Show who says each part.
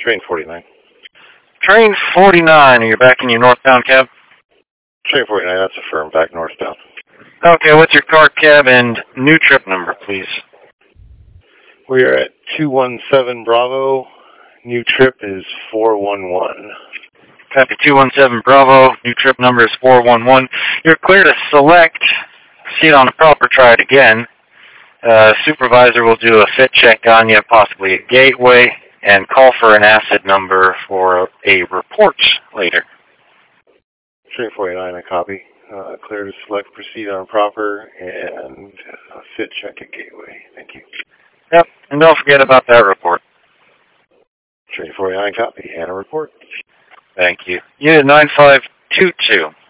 Speaker 1: Train 49.
Speaker 2: Train 49, you're back in your northbound cab?
Speaker 1: Train 49, that's a firm, back northbound.
Speaker 2: Okay, what's your car cab and new trip number, please?
Speaker 1: We are at 217 Bravo. New trip is 411.
Speaker 2: Copy 217 Bravo, new trip number is 411. You're clear to select, proceed on a proper, try it again. Supervisor will do a fit check on you, possibly a gateway, and call for an acid number for a report later.
Speaker 1: Train 49, I copy. Clear to select, proceed on proper, and fit check at gateway. Thank you.
Speaker 2: Yep, and don't forget about that report.
Speaker 1: Train 49, copy, and a report.
Speaker 2: Thank you. Unit 9522.